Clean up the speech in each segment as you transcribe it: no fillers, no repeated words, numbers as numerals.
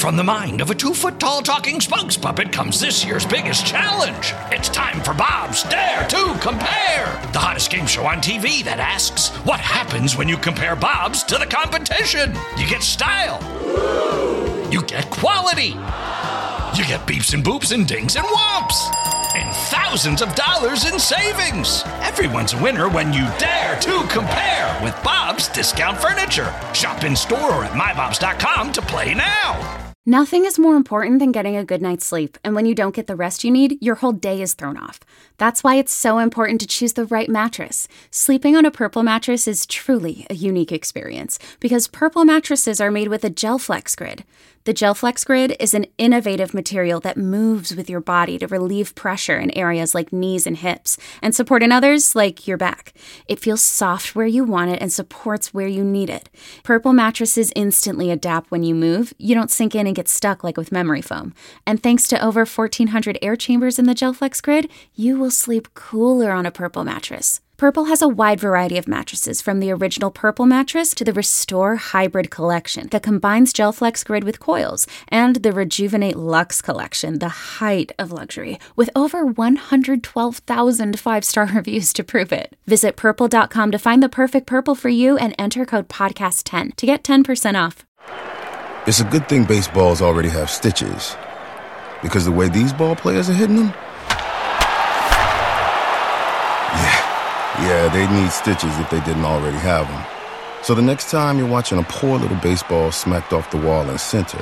From the mind of a 2-foot-tall talking spokes puppet comes this year's biggest challenge. It's time for Bob's Dare to Compare, the hottest game show on TV that asks, what happens when you compare Bob's to the competition? You get style. You get quality. You get beeps and boops and dings and whomps. And thousands of dollars in savings. Everyone's a winner when you dare to compare with Bob's Discount Furniture. Shop in store or at mybobs.com to play now. Nothing is more important than getting a good night's sleep, and when you don't get the rest you need, your whole day is thrown off. That's why it's so important to choose the right mattress. Sleeping on a Purple mattress is truly a unique experience, because Purple mattresses are made with a GelFlex Grid. The GelFlex Grid is an innovative material that moves with your body to relieve pressure in areas like knees and hips, and support in others like your back. It feels soft where you want it and supports where you need it. Purple mattresses instantly adapt when you move. You don't sink in and get stuck like with memory foam. And thanks to over 1,400 air chambers in the GelFlex Grid, you will sleep cooler on a Purple mattress. Purple has a wide variety of mattresses, from the original Purple mattress to the Restore Hybrid collection that combines GelFlex Grid with coils, and the Rejuvenate Luxe collection, the height of luxury, with over 112,000 five-star reviews to prove it. Visit purple.com to find the perfect Purple for you and enter code podcast10 to get 10% off. It's a good thing baseballs already have stitches, because the way these ball players are hitting them, yeah, they need stitches if they didn't already have them. So the next time you're watching a poor little baseball smacked off the wall in center,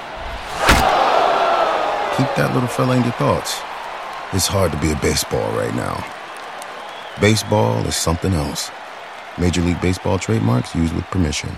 keep that little fella in your thoughts. It's hard to be a baseball right now. Baseball is something else. Major League Baseball trademarks used with permission.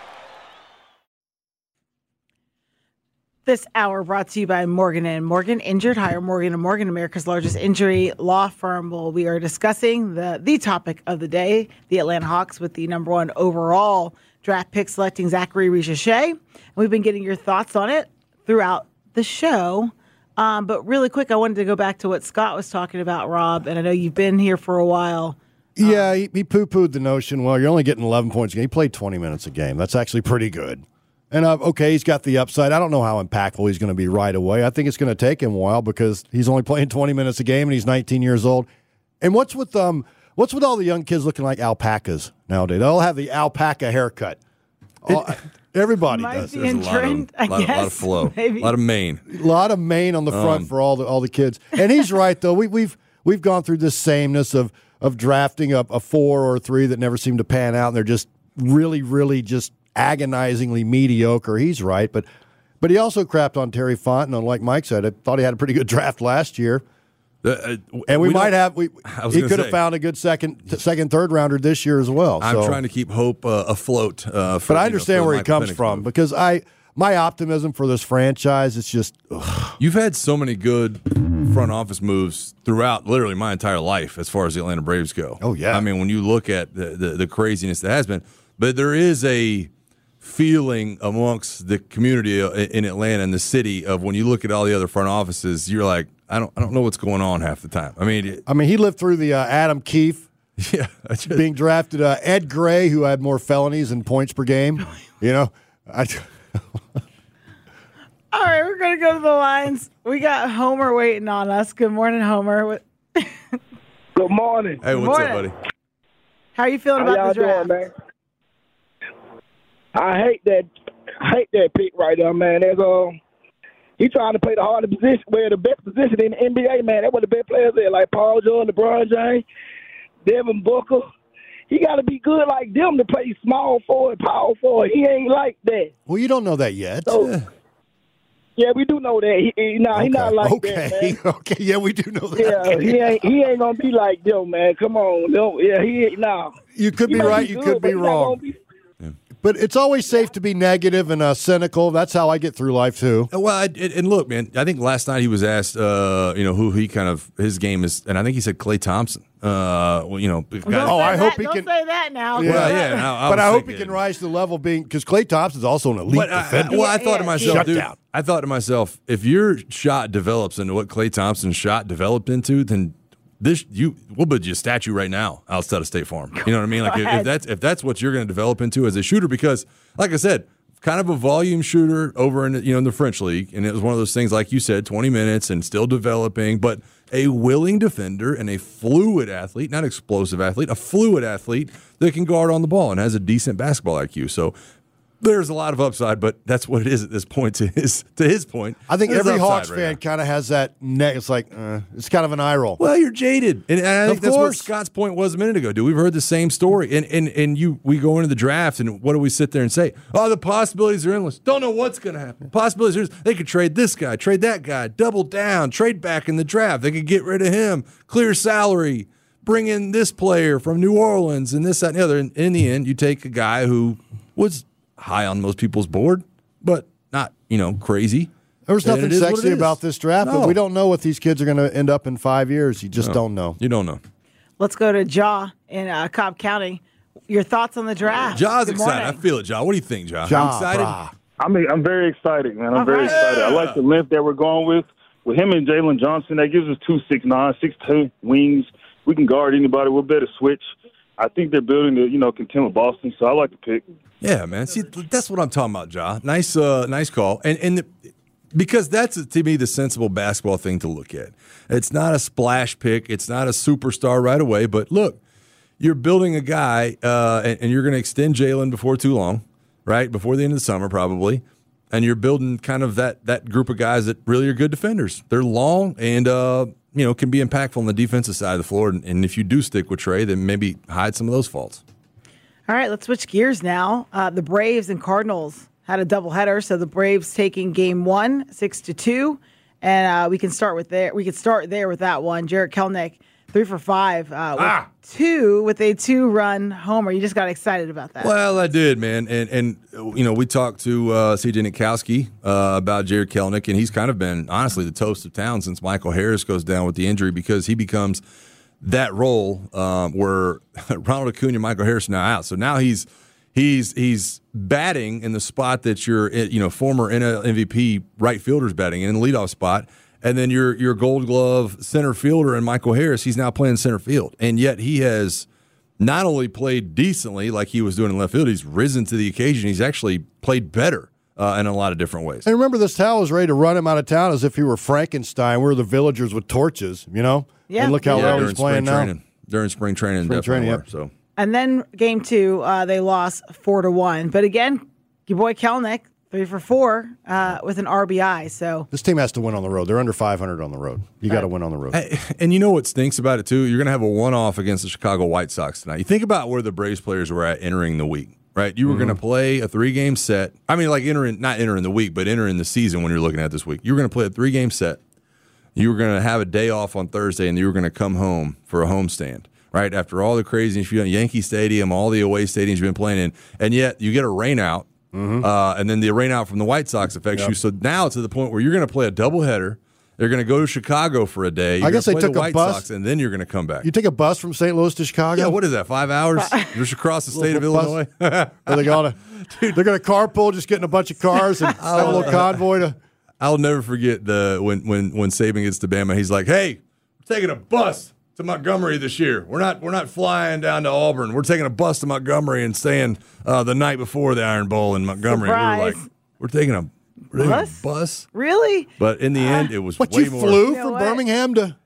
This hour brought to you by Morgan & Morgan. Injured? Hire Morgan & Morgan, America's largest injury law firm. Well, we are discussing the topic of the day, the Atlanta Hawks with the number 1 overall draft pick selecting Zachary Richer. And we've been getting your thoughts on it throughout the show. But really quick, I wanted to go back to what Scott was talking about, Rob, and I know you've been here for a while. Yeah, he poo-pooed the notion, well, you're only getting 11 points a game. He played 20 minutes a game. That's actually pretty good. And, okay, he's got the upside. I don't know how impactful he's going to be right away. I think it's going to take him a while because he's only playing 20 minutes a game and he's 19 years old. And what's with all the young kids looking like alpacas nowadays? They all have the alpaca haircut. Everybody does. There's a lot of flow, maybe. a lot of mane. A lot of mane on the front for all the kids. And he's right, though. We've gone through this sameness of drafting a 4 or 3 that never seem to pan out, and they're just really, really just agonizingly mediocre. He's right, but he also crapped on Terry Fontenot. Like Mike said, I thought he had a pretty good draft last year. And he could have found a good second, third rounder this year as well. I'm trying to keep hope afloat. But I understand where he comes from because my optimism for this franchise is just. Ugh. You've had so many good front office moves throughout literally my entire life as far as the Atlanta Braves go. Oh yeah, I mean when you look at the craziness that has been, but there is a feeling amongst the community in Atlanta and the city of when you look at all the other front offices, you're like, I don't know what's going on half the time. I mean, he lived through the Adam Keefe, being drafted. Ed Gray, who had more felonies and points per game. All right, we're gonna go to the lines. We got Homer waiting on us. Good morning, Homer. Good morning. Hey, what's up, buddy? How are you feeling about the draft? Doing, man? I hate that pick right there, man. He's trying to play the hardest position, the best position in the NBA, man. That's what the best players are, like Paul George, LeBron James, Devin Booker. He got to be good like them to play small forward, power forward. He ain't like that. Well, you don't know that yet. So, yeah, we do know that. He's not like that, man. Okay, yeah, we do know that. Yeah, he ain't gonna be like them, man. Come on, no, yeah, he ain't. Nah. You could be right. You could be wrong. But it's always safe to be negative and cynical. That's how I get through life too. Well, and look, man, I think last night he was asked, who he his game is, and I think he said Klay Thompson. I hope he can. Don't say that now. Yeah, but I hope he can rise to the level because Klay Thompson's also an elite defender. I thought to myself, Shut down. I thought to myself, if your shot develops into what Klay Thompson's shot developed into, then we'll build you a statue right now outside of State Farm. You know what I mean? Like if that's what you're going to develop into as a shooter, because like I said, kind of a volume shooter over in the French league, and it was one of those things, like you said, 20 minutes and still developing, but a willing defender and a fluid athlete, not explosive athlete, a fluid athlete that can guard on the ball and has a decent basketball IQ. So there's a lot of upside, but that's what it is at this point. To his point, I think there's every Hawks right fan now. kind of has that neck. It's like it's kind of an eye roll. Well, you're jaded, and I think Of that's what course. Scott's point was a minute ago. Dude, we've heard the same story, and we go into the draft, and what do we sit there and say? Oh, the possibilities are endless. Don't know what's going to happen. Possibilities are endless. They could trade this guy, trade that guy, double down, trade back in the draft. They could get rid of him, clear salary, bring in this player from New Orleans, and this, that, and the other. And in the end, you take a guy who was high on most people's board, but not, crazy. There was And nothing it is what sexy it is. about this draft, No. but we don't know what these kids are going to end up in 5 years. You just don't know. You don't know. Let's go to Ja in Cobb County. Your thoughts on the draft? Ja's Good excited. morning. I feel it, Ja. What do you think, Ja? Ja, I'm excited. brah. I'm very excited, man. I'm very right. excited. I like the length that we're going with. With him and Jalen Johnson, that gives us 6'9", 6'2" wings. We can guard anybody. We're better switch. I think they're building to, contend with Boston, so I like the pick. Yeah, man. See, that's what I'm talking about, Ja. Nice call. Because that's, to me, the sensible basketball thing to look at. It's not a splash pick. It's not a superstar right away. But look, you're building a guy, and you're going to extend Jalen before too long, right? Before the end of the summer, probably. And you're building kind of that group of guys that really are good defenders. They're long and can be impactful on the defensive side of the floor. And if you do stick with Trey, then maybe hide some of those faults. All right, let's switch gears now. The Braves and Cardinals had a doubleheader, so the Braves taking Game 1, 6-2, and we can start there with that one. Jarrett Kelenic, 3 for 5, with a 2-run homer. You just got excited about that. Well, I did, man, and we talked to C.J. Nitkowski about Jarrett Kelenic, and he's kind of been honestly the toast of town since Michael Harris goes down with the injury, because he becomes that role where Ronald Acuna and Michael Harris are now out. So now he's batting in the spot that your former NL MVP right fielder's batting in the leadoff spot, and then your Gold Glove center fielder and Michael Harris, he's now playing center field, and yet he has not only played decently like he was doing in left field, he's risen to the occasion. He's actually played better in a lot of different ways. And remember, this town was ready to run him out of town as if he were Frankenstein. We're the villagers with torches, Yeah. And look how well he's playing now. During spring training, Spring training, were, yep. so. And then Game 2, they lost 4-1. But again, your boy Kelenic, 3 for 4 with an RBI. So This team has to win on the road. They're under 500 on the road. You got to win on the road. And you know what stinks about it, too? You're going to have a one-off against the Chicago White Sox tonight. You think about where the Braves players were at entering the week, right? You were going to play a 3-game set. I mean, like not entering the week, but entering the season when you're looking at this week. You were going to play a 3-game set. You were going to have a day off on Thursday, and you were going to come home for a homestand, right? After all the craziness you've done, Yankee Stadium, all the away stadiums you've been playing in, and yet you get a rain out, and then the rain out from the White Sox affects you. So now to the point where you're going to play a doubleheader. They're going to go to Chicago for a day. I guess they took the a White bus. Sox, and then you're going to come back. You take a bus from St. Louis to Chicago? Yeah, what is that, 5 hours? Just across the state of Bus. Illinois? Are they going to? They're going to carpool, just getting a bunch of cars and have a little convoy to. I'll never forget when Saban gets to Bama. He's like, "Hey, we're taking a bus to Montgomery this year. We're not flying down to Auburn. We're taking a bus to Montgomery and staying the night before the Iron Bowl in Montgomery." Surprise. We were like, "We're taking a bus?" really? But in the end, it was What, way you more. flew You know from what? Birmingham to.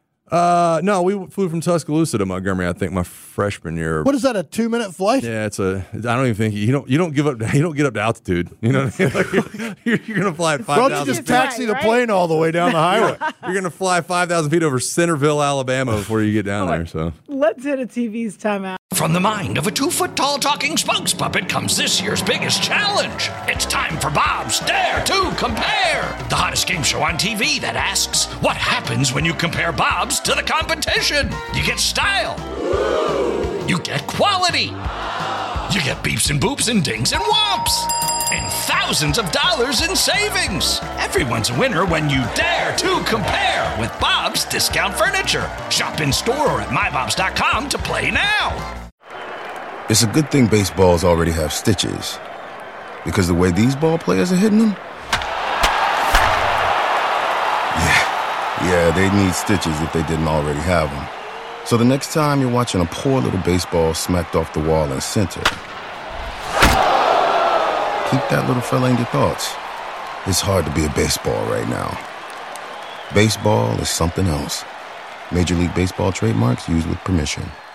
No, we flew from Tuscaloosa to Montgomery. I think my freshman year. What is that, a 2-minute flight? Yeah, I don't even think you don't get up to altitude. You know what I mean? Like you're gonna fly at Why don't 5,000 you just feet. taxi the Right. plane all the way down the highway? You're gonna fly 5,000 feet over Centerville, Alabama, before you get down there. So Let's hit a TV's timeout. From the mind of a 2-foot-tall talking spokes puppet comes this year's biggest challenge. It's time for Bob's Dare to Compare, the hottest game show on TV that asks, what happens when you compare Bob's to the competition? You get style. You get quality. You get beeps and boops and dings and whomps. And thousands of dollars in savings. Everyone's a winner when you dare to compare with Bob's Discount Furniture. Shop in store or at mybobs.com to play now. It's a good thing baseballs already have stitches. Because the way these ball players are hitting them? Yeah, they need stitches if they didn't already have them. So the next time you're watching a poor little baseball smacked off the wall in center, keep that little fella in your thoughts. It's hard to be a baseball right now. Baseball is something else. Major League Baseball trademarks used with permission.